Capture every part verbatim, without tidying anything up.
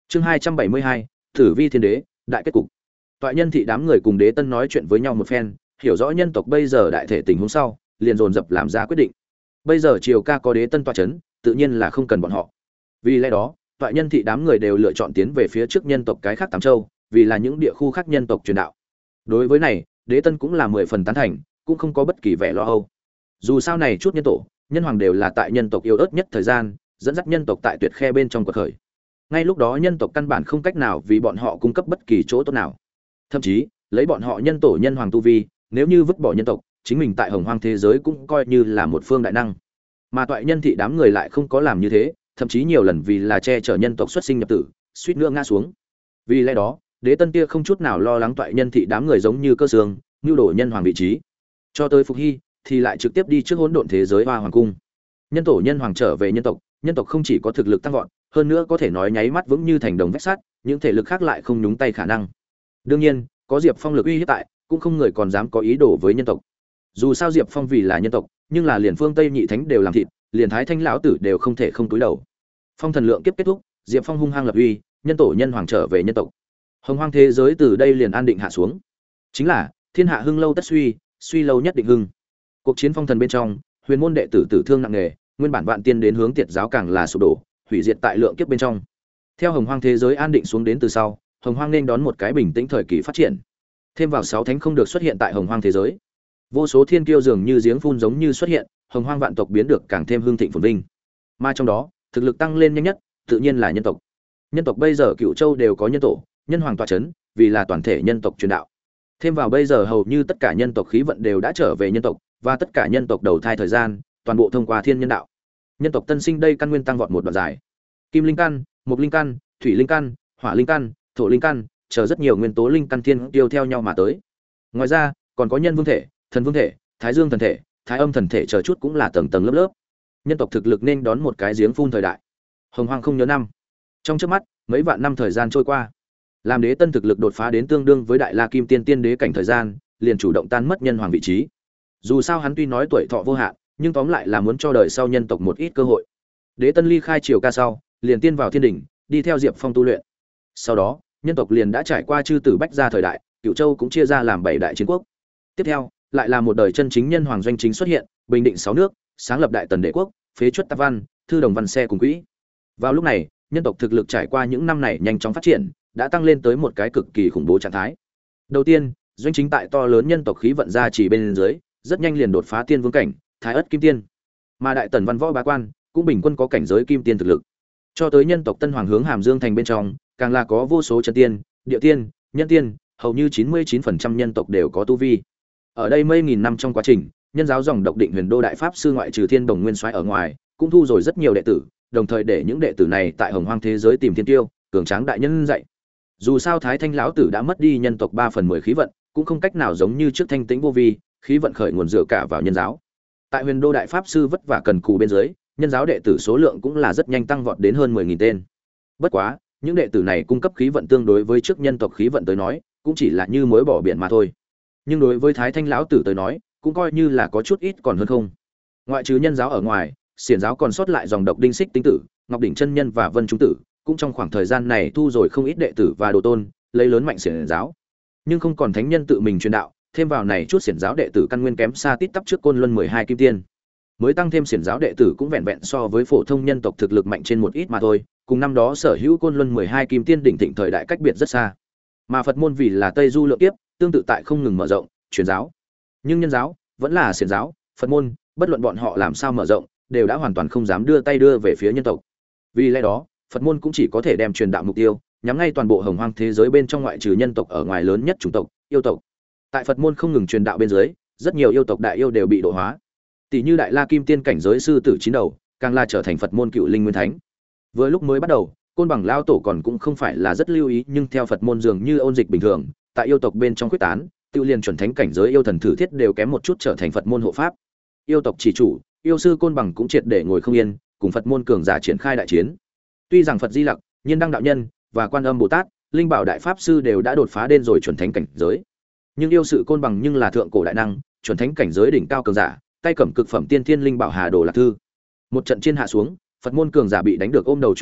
Chương hai trăm bảy mươi hai, Tử Vi Thiên Đế, đại kết cục. Toại Nhân thị đám người cùng Đế Tân nói chuyện với nhau một phen, hiểu rõ nhân tộc bây giờ đại thể tình huống sau, liền dồn dập làm ra quyết định. Bây giờ Triều Ca có Đế Tân tọa chấn, tự nhiên là không cần bọn họ. Vì lẽ đó, Toại Nhân thị đám người đều lựa chọn tiến về phía trước nhân tộc cái khác tám châu, vì là những địa khu khác nhân tộc truyền đạo. Đối với này, Đế Tân cũng là mười phần tán thành, cũng không có bất kỳ vẻ lo âu. Dù sao này chút nhân tổ, nhân hoàng đều là tại nhân tộc yếu ớt nhất thời gian, dẫn dắt nhân tộc tại tuyệt khe bên trong cuộc khởi. Ngay lúc đó nhân tộc căn bản không cách nào vì bọn họ cung cấp bất kỳ chỗ tốt nào. Thậm chí, lấy bọn họ nhân tổ nhân hoàng tu vi, nếu như vứt bỏ nhân tộc, chính mình tại hồng hoang thế giới cũng coi như là một phương đại năng. Mà Toại Nhân thị đám người lại không có làm như thế, thậm chí nhiều lần vì là che chở nhân tộc xuất sinh nhập tử, suýt nữa ngã xuống. Vì lẽ đó, Đế Tân kia không chút nào lo lắng Toại Nhân thị đám người giống như cơ xương, nưu đổ nhân hoàng vị trí. Cho tới Phục Hy thì lại trực tiếp đi trước hỗn độn thế giới Hoa Hoàng cung. Nhân tổ nhân hoàng trở về nhân tộc, nhân tộc không chỉ có thực lực tăng vọt, hơn nữa có thể nói nháy mắt vững như thành đồng vách sắt, những thể lực khác lại không nhúng tay khả năng. Đương nhiên, có Diệp Phong lực uy hiếp tại, cũng không người còn dám có ý đồ với nhân tộc. Dù sao Diệp Phong vì là nhân tộc, nhưng là liền phương Tây nhị thánh đều làm thịt, liền Thái Thanh lão tử đều không thể không túi đầu. Phong thần lượng kiếp kết thúc, Diệp Phong hung hăng lập uy, nhân tổ nhân hoàng trở về nhân tộc. Hồng hoang thế giới từ đây liền an định hạ xuống. Chính là thiên hạ hưng lâu tất suy, suy lâu nhất định hưng. Cuộc chiến phong thần bên trong, huyền môn đệ tử tử thương nặng nề, nguyên bản vạn tiên đến hướng tiệt giáo càng là sụp đổ, hủy diệt tại lượng kiếp bên trong. Theo hồng hoang thế giới an định xuống đến từ sau, hồng hoang nên đón một cái bình tĩnh thời kỳ phát triển. Thêm vào sáu thánh không được xuất hiện tại hồng hoang thế giới, vô số thiên kiêu dường như giếng phun giống như xuất hiện, hồng hoang vạn tộc biến được càng thêm hưng thịnh phồn vinh. Mà trong đó, thực lực tăng lên nhanh nhất, tự nhiên là nhân tộc. Nhân tộc bây giờ cựu châu đều có nhân tổ, nhân hoàng tọa chấn, vì là toàn thể nhân tộc truyền đạo. Thêm vào bây giờ hầu như tất cả nhân tộc khí vận đều đã trở về nhân tộc, và tất cả nhân tộc đầu thai thời gian, toàn bộ thông qua thiên nhân đạo. Nhân tộc tân sinh đây căn nguyên tăng vọt một đoạn dài. Kim linh căn, mộc linh căn, thủy linh căn, hỏa linh căn, thổ linh căn, chờ rất nhiều nguyên tố linh căn thiên tiêu theo nhau mà tới. Ngoài ra, còn có nhân vương thể, thần vương thể, thái dương thần thể, thái âm thần thể chờ chút cũng là tầng tầng lớp lớp. Nhân tộc thực lực nên đón một cái giếng phun thời đại. Hồng hoang không nhớ năm. Trong chớp mắt, mấy vạn năm thời gian trôi qua, làm Đế Tân thực lực đột phá đến tương đương với Đại La Kim Tiên tiên đế cảnh thời gian, liền chủ động tan mất nhân hoàng vị trí. Dù sao hắn tuy nói tuổi thọ vô hạn, nhưng tóm lại là muốn cho đời sau nhân tộc một ít cơ hội. Đế Tân ly khai Triều Ca sau, liền tiên vào thiên đỉnh, đi theo Diệp Phong tu luyện. Sau đó, nhân tộc liền đã trải qua chư tử bách gia thời đại, Cửu Châu cũng chia ra làm bảy đại chiến quốc. Tiếp theo, lại là một đời chân chính nhân hoàng doanh chính xuất hiện, bình định sáu nước, sáng lập Đại Tần Đế quốc, phế truất Tạp Văn, thư đồng văn xe cùng quỹ. Vào lúc này, nhân tộc thực lực trải qua những năm này nhanh chóng phát triển, đã tăng lên tới một cái cực kỳ khủng bố trạng thái. Đầu tiên, doanh chính tại to lớn nhân tộc khí vận gia chỉ bên dưới, rất nhanh liền đột phá tiên vương cảnh, thái ất kim tiên. Mà Đại Tần văn võ bá quan cũng bình quân có cảnh giới kim tiên thực lực. Cho tới nhân tộc Tân Hoàng hướng Hàm Dương thành bên trong, càng là có vô số chân tiên, địa tiên, nhân tiên, hầu như chín mươi chín phần trăm nhân tộc đều có tu vi. Ở đây mấy nghìn năm trong quá trình, nhân giáo dòng độc định Huyền Đô đại pháp sư ngoại trừ Thiên Đồng Nguyên Soái ở ngoài, cũng thu rồi rất nhiều đệ tử, đồng thời để những đệ tử này tại Hồng Hoang thế giới tìm thiên tiêu, cường tráng đại nhân dạy. Dù sao Thái Thanh lão tử đã mất đi nhân tộc ba phần mười khí vận, cũng không cách nào giống như trước thanh tĩnh vô vi, khí vận khởi nguồn dựa cả vào nhân giáo. Tại Huyền Đô đại pháp sư vất vả cần cù bên dưới, nhân giáo đệ tử số lượng cũng là rất nhanh tăng vọt đến hơn mười nghìn tên. Bất quá, những đệ tử này cung cấp khí vận tương đối với trước nhân tộc khí vận tới nói, cũng chỉ là như muối bỏ biển mà thôi. Nhưng đối với Thái Thanh lão tử tới nói, cũng coi như là có chút ít còn hơn không. Ngoại trừ nhân giáo ở ngoài, xiển giáo còn sót lại dòng độc Đinh Xích Tinh Tử, Ngọc Đỉnh Chân Nhân và Vân Trung Tử, cũng trong khoảng thời gian này thu rồi không ít đệ tử và đồ tôn, lấy lớn mạnh xiển giáo. Nhưng không còn thánh nhân tự mình truyền đạo, thêm vào này chút xiển giáo đệ tử căn nguyên kém xa tít tắp trước Côn Luân mười hai kim tiên. Mới tăng thêm xiển giáo đệ tử cũng vẹn vẹn so với phổ thông nhân tộc thực lực mạnh trên một ít mà thôi, cùng năm đó sở hữu Côn Luân mười hai kim tiên đỉnh thịnh thời đại cách biệt rất xa. Mà Phật môn vì là Tây Du lượng kiếp, tương tự tại không ngừng mở rộng, truyền giáo. Nhưng nhân giáo vẫn là xiển giáo, Phật môn, bất luận bọn họ làm sao mở rộng, đều đã hoàn toàn không dám đưa tay đưa về phía nhân tộc. Vì lẽ đó, Phật môn cũng chỉ có thể đem truyền đạo mục tiêu nhắm ngay toàn bộ hồng hoang thế giới bên trong ngoại trừ nhân tộc ở ngoài lớn nhất chủng tộc, yêu tộc. Tại Phật môn không ngừng truyền đạo bên dưới, rất nhiều yêu tộc đại yêu đều bị độ hóa. Tỷ như Đại La Kim Tiên cảnh giới sư tử chín đầu, càng là trở thành Phật môn cựu linh nguyên thánh. Vừa lúc mới bắt đầu, Côn Bằng lao tổ còn cũng không phải là rất lưu ý, nhưng theo Phật môn dường như ôn dịch bình thường, tại yêu tộc bên trong quyết tán, tự liền chuẩn thánh cảnh giới yêu thần thử thiết đều kém một chút trở thành Phật môn hộ pháp. Yêu tộc chỉ chủ, yêu sư Côn Bằng cũng triệt để ngồi không yên, cùng Phật môn cường giả triển khai đại chiến. Tuy rằng Phật Di Lặc, Nhiên Đăng đạo nhân và Quan Âm Bồ Tát, Linh Bảo đại pháp sư đều đã đột phá đến rồi chuẩn thánh cảnh giới, nhưng yêu sự Côn Bằng nhưng là thượng cổ đại năng, chuẩn thánh cảnh giới đỉnh cao cường giả, tay cầm cực phẩm tiên thiên linh bảo Hà Đồ Lạc Thư. Một trận chiến hạ xuống, Phật môn cường giả bị đánh được ôm đầu chuột vọt,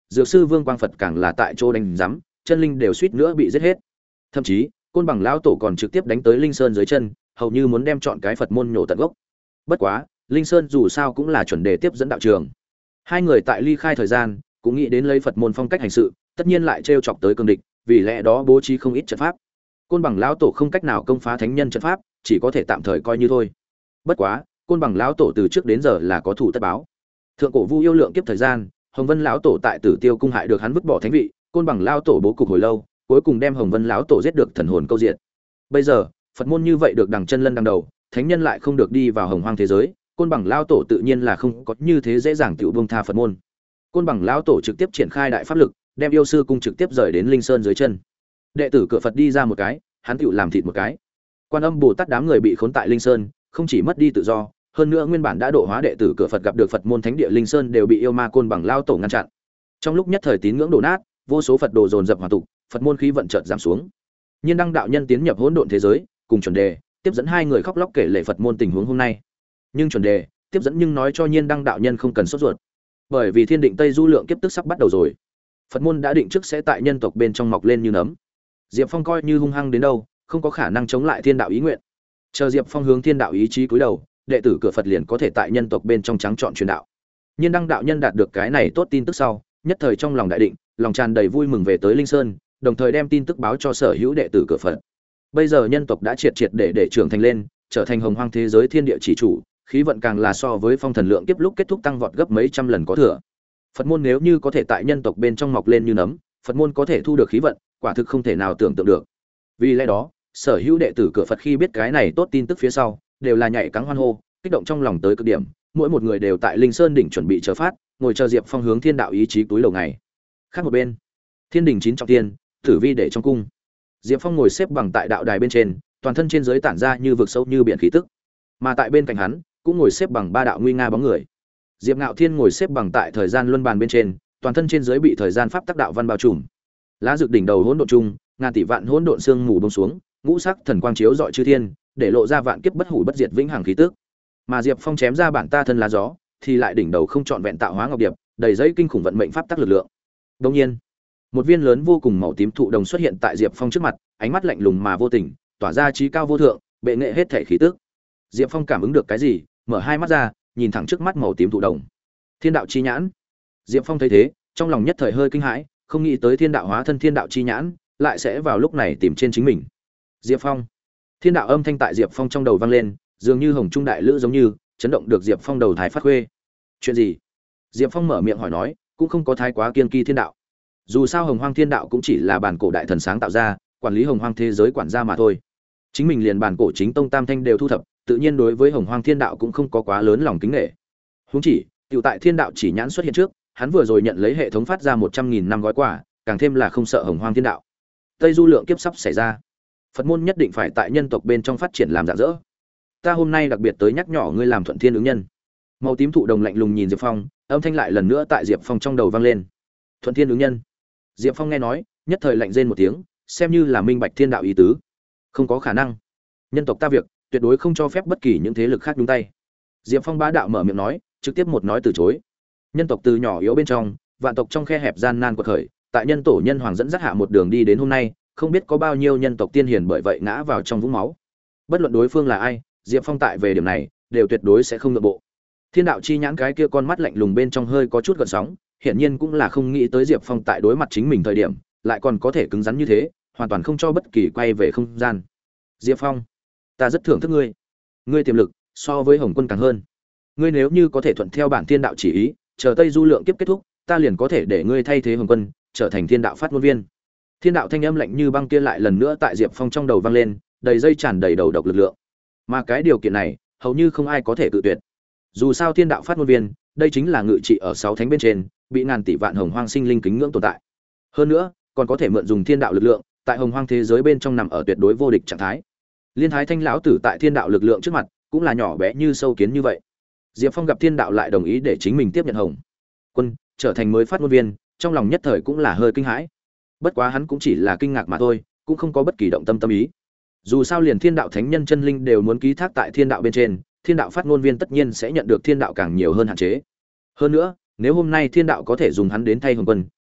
Dược sư Vương Quang Phật càng là tại chỗ đánh giám, chân linh đều suýt nữa bị giết hết. Thậm chí, Côn Bằng lão tổ còn trực tiếp đánh tới Linh Sơn dưới chân, hầu như muốn đem chọn cái Phật môn nhổ tận gốc. Bất quá, Linh Sơn dù sao cũng là chuẩn đề tiếp dẫn đạo trường. Hai người tại ly khai thời gian, cũng nghĩ đến lấy Phật môn phong cách hành sự, tất nhiên lại trêu chọc tới cường địch, vì lẽ đó bố trí không ít trận pháp. Côn Bằng lão tổ không cách nào công phá thánh nhân trận pháp, chỉ có thể tạm thời coi như thôi. Bất quá, Côn Bằng lão tổ từ trước đến giờ là có thủ tất báo. Thượng cổ Vu yêu lượng kiếp thời gian, Hồng Vân lão tổ tại Tử Tiêu cung hại được hắn vứt bỏ thánh vị, Côn Bằng lão tổ bố cục hồi lâu, cuối cùng đem Hồng Vân lão tổ giết được thần hồn câu diện. Bây giờ, Phật môn như vậy được đằng chân lân đằng đầu, thánh nhân lại không được đi vào hồng hoang thế giới, Côn Bằng lão tổ tự nhiên là không có như thế dễ dàng tiểu buông tha Phật môn. Côn Bằng lão tổ trực tiếp triển khai đại pháp lực, đem yêu sư cung trực tiếp rời đến Linh Sơn dưới chân. Đệ tử cửa Phật đi ra một cái, hắn tiểu làm thịt một cái. Quan Âm Bồ Tát đám người bị khốn tại Linh Sơn, không chỉ mất đi tự do, hơn nữa nguyên bản đã độ hóa đệ tử cửa Phật gặp được Phật môn thánh địa Linh Sơn đều bị yêu ma Côn Bằng lão tổ ngăn chặn. Trong lúc nhất thời tín ngưỡng đổ nát, vô số Phật đồ dồn dập hoàn tục, Phật môn khí vận chợt giảm xuống. Nhiên Đăng đạo nhân tiến nhập hỗn độn thế giới, cùng chuẩn đề, tiếp dẫn hai người khóc lóc kể lể Phật môn tình huống hôm nay. Nhưng chuẩn đề, tiếp dẫn nhưng nói cho Nhiên Đăng đạo nhân không cần sốt ruột, bởi vì Thiên Định Tây Du lượng kiếp tức sắp bắt đầu rồi. Phật môn đã định trước sẽ tại nhân tộc bên trong mọc lên như nấm. Diệp Phong coi như hung hăng đến đâu, không có khả năng chống lại Thiên đạo ý nguyện. Chờ Diệp Phong hướng Thiên đạo ý chí cúi đầu, đệ tử cửa Phật liền có thể tại nhân tộc bên trong trắng chọn truyền đạo. Nhiên Đăng đạo nhân đạt được cái này tốt tin tức sau, nhất thời trong lòng đại định, lòng tràn đầy vui mừng về tới Linh Sơn, đồng thời đem tin tức báo cho sở hữu đệ tử cửa Phật. Bây giờ nhân tộc đã triệt triệt để để trưởng thành lên, trở thành hồng hoang thế giới thiên địa chỉ chủ, khí vận càng là so với phong thần lượng kiếp lúc kết thúc tăng vọt gấp mấy trăm lần có thừa. Phật môn nếu như có thể tại nhân tộc bên trong mọc lên như nấm, Phật môn có thể thu được khí vận, quả thực không thể nào tưởng tượng được. Vì lẽ đó, sở hữu đệ tử cửa Phật khi biết cái này tốt tin tức phía sau, đều là nhảy cẫng hoan hô, kích động trong lòng tới cực điểm, mỗi một người đều tại Linh Sơn đỉnh chuẩn bị chờ phát, ngồi chờ Diệp Phong hướng Thiên đạo ý chí túi đầu ngày. Khác một bên, Thiên đình chín trọng thiên, Tử Vi để trong cung. Diệp Phong ngồi xếp bằng tại đạo đài bên trên, toàn thân trên dưới tản ra như vực sâu như biển khí tức. Mà tại bên cạnh hắn, cũng ngồi xếp bằng ba đạo nguy nga bóng người. Diệp Ngạo Thiên ngồi xếp bằng tại thời gian luân bàn bên trên, toàn thân trên dưới bị thời gian pháp tắc đạo văn bao trùm. Lá rực đỉnh đầu hỗn độn trung, ngàn tỷ vạn hỗn độn sương mù buông xuống, ngũ sắc thần quang chiếu rọi chư thiên, để lộ ra vạn kiếp bất hủ bất diệt vĩnh hằng khí tức. Mà Diệp Phong chém ra bản ta thân lá gió, thì lại đỉnh đầu không trọn vẹn tạo hóa ngọc điệp, đầy dây kinh khủng vận mệnh pháp tắc lực lượng. Đương nhiên, một viên lớn vô cùng màu tím thụ đồng xuất hiện tại Diệp Phong trước mặt, ánh mắt lạnh lùng mà vô tình, tỏa ra trí cao vô thượng, bệ nghệ hết thể khí tức. Diệp Phong cảm ứng được cái gì, mở hai mắt ra, nhìn thẳng trước mắt màu tím thụ đồng. Thiên đạo chi nhãn. Diệp Phong thấy thế, trong lòng nhất thời hơi kinh hãi, không nghĩ tới thiên đạo hóa thân thiên đạo chi nhãn, lại sẽ vào lúc này tìm trên chính mình. Diệp Phong. Thiên đạo âm thanh tại Diệp Phong trong đầu vang lên, dường như hồng trung đại lữ giống như, chấn động được Diệp Phong đầu thái phát khuê. Chuyện gì? Diệp Phong mở miệng hỏi nói, cũng không có thái quá kiên kỳ thiên đạo. Dù sao hồng hoang thiên đạo cũng chỉ là bản cổ đại thần sáng tạo ra, quản lý hồng hoang thế giới quản gia mà thôi. Chính mình liền bản cổ chính tông tam thanh đều thu thập, tự nhiên đối với hồng hoang thiên đạo cũng không có quá lớn lòng kính nể. Huống chỉ, tiểu tại thiên đạo chỉ nhãn xuất hiện trước, hắn vừa rồi nhận lấy hệ thống phát ra một trăm nghìn năm gói quà, càng thêm là không sợ hồng hoang thiên đạo. Tây Du lượng kiếp sắp xảy ra, Phật môn nhất định phải tại nhân tộc bên trong phát triển làm rạng rỡ. Ta hôm nay đặc biệt tới nhắc nhỏ ngươi làm thuận thiên ứng nhân. Màu tím thụ đồng lạnh lùng nhìn Diệp Phong, âm thanh lại lần nữa tại Diệp Phong trong đầu vang lên. Thuận thiên ứng nhân. Diệp Phong nghe nói, nhất thời lạnh rên một tiếng, xem như là minh bạch thiên đạo ý tứ. Không có khả năng. Nhân tộc ta việc, tuyệt đối không cho phép bất kỳ những thế lực khác nhúng tay. Diệp Phong bá đạo mở miệng nói, trực tiếp một nói từ chối. Nhân tộc từ nhỏ yếu bên trong, vạn tộc trong khe hẹp gian nan quật khởi, tại nhân tổ nhân hoàng dẫn dắt hạ một đường đi đến hôm nay, không biết có bao nhiêu nhân tộc tiên hiền bởi vậy ngã vào trong vũng máu. Bất luận đối phương là ai, Diệp Phong tại về điểm này, đều tuyệt đối sẽ không nhượng bộ. Thiên đạo chi nhãn cái kia con mắt lạnh lùng bên trong hơi có chút gợn sóng, hiển nhiên cũng là không nghĩ tới Diệp Phong tại đối mặt chính mình thời điểm, lại còn có thể cứng rắn như thế, hoàn toàn không cho bất kỳ quay về không gian. Diệp Phong, ta rất thưởng thức ngươi. Ngươi tiềm lực so với Hồng Quân càng hơn. Ngươi nếu như có thể thuận theo bản thiên đạo chỉ ý, chờ Tây Du lượng kiếp kết thúc, ta liền có thể để ngươi thay thế Hồng Quân, trở thành thiên đạo phát ngôn viên. Thiên đạo thanh âm lạnh như băng kia lại lần nữa tại Diệp Phong trong đầu vang lên, đầy dây tràn đầy đầu độc lực lượng. Mà cái điều kiện này, hầu như không ai có thể cự tuyệt. Dù sao thiên đạo phát ngôn viên, đây chính là ngự trị ở sáu thánh bên trên, bị ngàn tỷ vạn hồng hoang sinh linh kính ngưỡng tồn tại. Hơn nữa, còn có thể mượn dùng thiên đạo lực lượng, tại hồng hoang thế giới bên trong nằm ở tuyệt đối vô địch trạng thái. Liên Thái Thanh lão tử tại thiên đạo lực lượng trước mặt, cũng là nhỏ bé như sâu kiến như vậy. Diệp Phong gặp thiên đạo lại đồng ý để chính mình tiếp nhận Hồng Quân, trở thành mới phát ngôn viên, trong lòng nhất thời cũng là hơi kinh hãi. Bất quá hắn cũng chỉ là kinh ngạc mà thôi, cũng không có bất kỳ động tâm tâm ý. Dù sao liền thiên đạo thánh nhân chân linh đều muốn ký thác tại thiên đạo bên trên, thiên đạo phát ngôn viên tất nhiên sẽ nhận được thiên đạo càng nhiều hơn hạn chế. Hơn nữa, nếu hôm nay thiên đạo có thể dùng hắn đến thay Hồng Quân,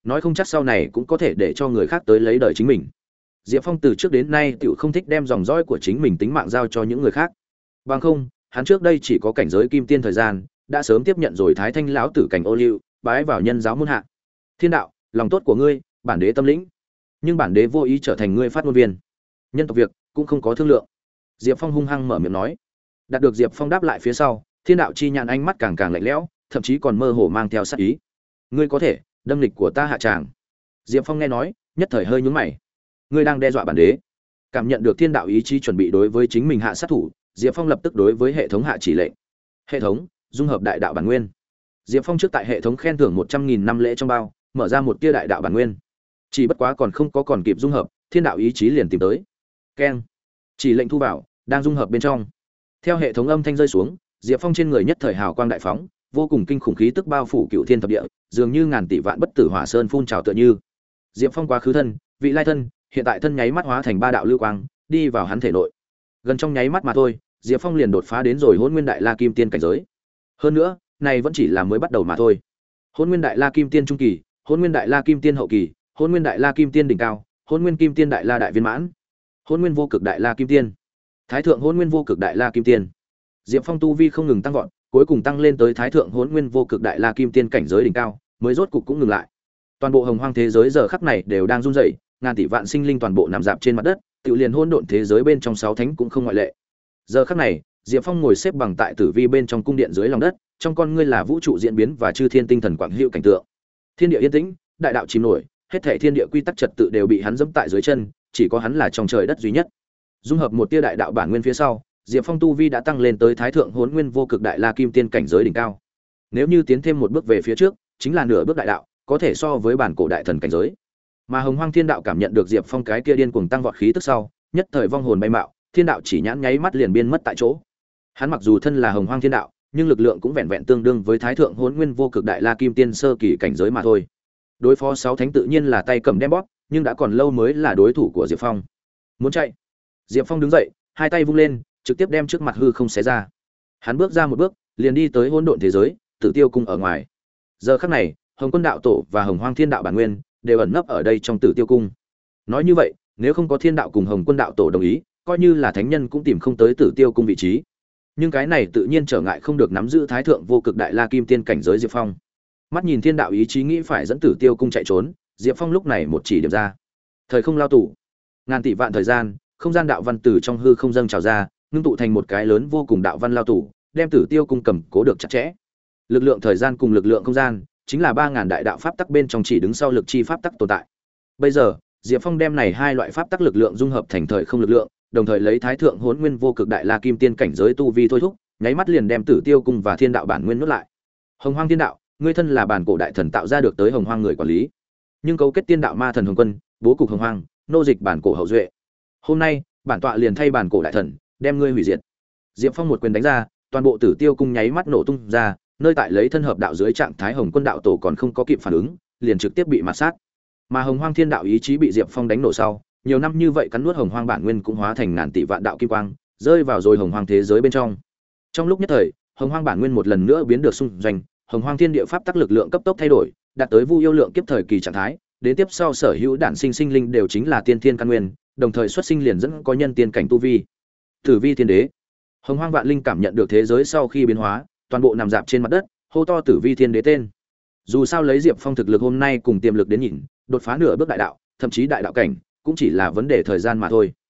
nói không chắc sau này cũng có thể để cho người khác tới lấy đời chính mình. Diệp Phong từ trước đến nay tựu không thích đem dòng dõi của chính mình tính mạng giao cho những người khác. Bằng không, hắn trước đây chỉ có cảnh giới kim tiên thời gian, đã sớm tiếp nhận rồi Thái Thanh lão tử cảnh ô liu, bái vào nhân giáo môn hạ. Thiên đạo, lòng tốt của ngươi, bản đế tâm lĩnh. Nhưng bản đế vô ý trở thành ngươi phát ngôn viên. Nhân tộc việc cũng không có thương lượng. Diệp Phong hung hăng mở miệng nói. Đạt được Diệp Phong đáp lại phía sau, Thiên đạo chi nhãn ánh mắt càng càng lạnh lẽo, thậm chí còn mơ hồ mang theo sát ý. Ngươi có thể đâm lịch của ta hạ tràng. Diệp Phong nghe nói, nhất thời hơi nhướng mày. Ngươi đang đe dọa bản đế. Cảm nhận được thiên đạo ý chí chuẩn bị đối với chính mình hạ sát thủ, Diệp Phong lập tức đối với hệ thống hạ chỉ lệnh. Hệ thống, dung hợp đại đạo bản nguyên. Diệp Phong trước tại hệ thống khen thưởng một trăm nghìn năm lễ trong bao, mở ra một tia đại đạo bản nguyên. Chỉ bất quá còn không có còn kịp dung hợp, thiên đạo ý chí liền tìm tới. Keng. Chỉ lệnh thu vào, đang dung hợp bên trong. Theo hệ thống âm thanh rơi xuống, Diệp Phong trên người nhất thời hào quang đại phóng, vô cùng kinh khủng khí tức bao phủ cựu thiên thập địa, dường như ngàn tỷ vạn bất tử hỏa sơn phun trào tựa như. Diệp Phong quá khứ thân, vị lai thân, hiện tại thân nháy mắt hóa thành ba đạo lưu quang, đi vào hắn thể nội. Gần trong nháy mắt mà thôi, Diệp Phong liền đột phá đến rồi Hỗn Nguyên Đại La Kim Tiên cảnh giới. Hơn nữa, này vẫn chỉ là mới bắt đầu mà thôi. Hỗn Nguyên Đại La Kim Tiên trung kỳ, Hỗn Nguyên Đại La Kim Tiên hậu kỳ, Hỗn Nguyên Đại La Kim Tiên đỉnh cao, Hỗn Nguyên Kim Tiên Đại La đại viên mãn, Hỗn Nguyên Vô Cực Đại La Kim Tiên, Thái thượng Hỗn Nguyên Vô Cực Đại La Kim Tiên. Diệp Phong tu vi không ngừng tăng vọt, cuối cùng tăng lên tới Thái thượng Hỗn Nguyên Vô Cực Đại La Kim Tiên cảnh giới đỉnh cao, mới rốt cục cũng ngừng lại. Toàn bộ hồng hoang thế giới giờ khắc này đều đang run rẩy, ngàn tỷ vạn sinh linh toàn bộ nằm dạp trên mặt đất, tự liền hỗn độn thế giới bên trong sáu thánh cũng không ngoại lệ. Giờ khắc này, Diệp Phong ngồi xếp bằng tại tử vi bên trong cung điện dưới lòng đất, trong con ngươi là vũ trụ diễn biến và chư thiên tinh thần quảng hữu cảnh tượng. Thiên địa yên tĩnh, đại đạo chìm nổi, hết thảy thiên địa quy tắc trật tự đều bị hắn dẫm tại dưới chân, chỉ có hắn là trong trời đất duy nhất. Dung hợp một tia đại đạo bản nguyên phía sau, Diệp Phong tu vi đã tăng lên tới Thái thượng Hỗn Nguyên Vô Cực Đại La Kim Tiên cảnh giới đỉnh cao. Nếu như tiến thêm một bước về phía trước, chính là nửa bước đại đạo, có thể so với bản cổ đại thần cảnh giới. Mà Hồng Hoang Thiên Đạo cảm nhận được Diệp Phong cái kia điên cuồng tăng vọt khí tức sau, nhất thời vong hồn bay mạo, Thiên Đạo chỉ nhãn nháy mắt liền biến mất tại chỗ. Hắn mặc dù thân là Hồng Hoang Thiên Đạo, nhưng lực lượng cũng vẹn vẹn tương đương với Thái thượng Hỗn Nguyên Vô Cực Đại La Kim Tiên sơ kỳ cảnh giới mà thôi. Đối phó sáu thánh tự nhiên là tay cầm đem bóp, nhưng đã còn lâu mới là đối thủ của Diệp Phong. Muốn chạy. Diệp Phong đứng dậy, hai tay vung lên, trực tiếp đem trước mặt hư không xé ra. Hắn bước ra một bước, liền đi tới hỗn độn thế giới, Tử Tiêu cung ở ngoài. Giờ khắc này, Hồng Quân đạo tổ và Hồng Hoang Thiên Đạo bản nguyên đều ẩn nấp ở đây trong Tử Tiêu cung. Nói như vậy, nếu không có Thiên Đạo cùng Hồng Quân đạo tổ đồng ý, coi như là thánh nhân cũng tìm không tới Tử Tiêu cung vị trí. Nhưng cái này tự nhiên trở ngại không được nắm giữ Thái thượng Vô Cực Đại La Kim Tiên cảnh giới Diệp Phong. Mắt nhìn Thiên Đạo ý chí nghĩ phải dẫn Tử Tiêu cung chạy trốn, Diệp Phong lúc này một chỉ điểm ra. Thời không lao tủ. Ngàn tỷ vạn thời gian, không gian đạo văn từ trong hư không dâng trào ra, ngưng tụ thành một cái lớn vô cùng đạo văn lao tủ, đem Tử Tiêu cung cầm cố được chặt chẽ. Lực lượng thời gian cùng lực lượng không gian, chính là ba ngàn đại đạo pháp tắc bên trong chỉ đứng sau lực chi pháp tắc tồn tại. Bây giờ, Diệp Phong đem này hai loại pháp tắc lực lượng dung hợp thành thời không lực lượng, đồng thời lấy Thái thượng Hỗn Nguyên Vô Cực Đại La Kim Tiên cảnh giới tu vi thôi thúc, nháy mắt liền đem Tử Tiêu cung và Thiên Đạo bản nguyên nuốt lại. Hồng Hoang Thiên Đạo, ngươi thân là bản cổ đại thần tạo ra được tới Hồng Hoang người quản lý, nhưng cấu kết Tiên Đạo ma thần Hồng Quân, bố cục Hồng Hoang, nô dịch bản cổ hậu duệ. Hôm nay, bản tọa liền thay bản cổ đại thần, đem ngươi hủy diệt. Diệp Phong một quyền đánh ra, toàn bộ Tử Tiêu cung nháy mắt nổ tung ra, nơi tại lấy thân hợp đạo dưới trạng thái Hồng Quân đạo tổ còn không có kịp phản ứng, liền trực tiếp bị mạt sát. Mà Hồng Hoang Thiên Đạo ý chí bị Diệp Phong đánh nổ sau, nhiều năm như vậy cắn nuốt Hồng Hoang bản nguyên cũng hóa thành ngàn tỷ vạn đạo kim quang, rơi vào rồi Hồng Hoang thế giới bên trong. Trong lúc nhất thời, Hồng Hoang bản nguyên một lần nữa biến được xung doanh, Hồng Hoang Thiên Địa pháp tắc lực lượng cấp tốc thay đổi, đạt tới Vu yêu lượng kiếp thời kỳ trạng thái, đến tiếp sau sở hữu đản sinh sinh linh đều chính là tiên thiên căn nguyên, đồng thời xuất sinh liền dẫn có nhân tiên cảnh tu vi. Tử vi thiên đế. Hồng Hoang vạn linh cảm nhận được thế giới sau khi biến hóa, toàn bộ nằm dạp trên mặt đất, hô to Tử vi thiên đế tên. Dù sao lấy Diệp Phong thực lực hôm nay cùng tiềm lực đến nhìn, đột phá nửa bước đại đạo, thậm chí đại đạo cảnh, cũng chỉ là vấn đề thời gian mà thôi.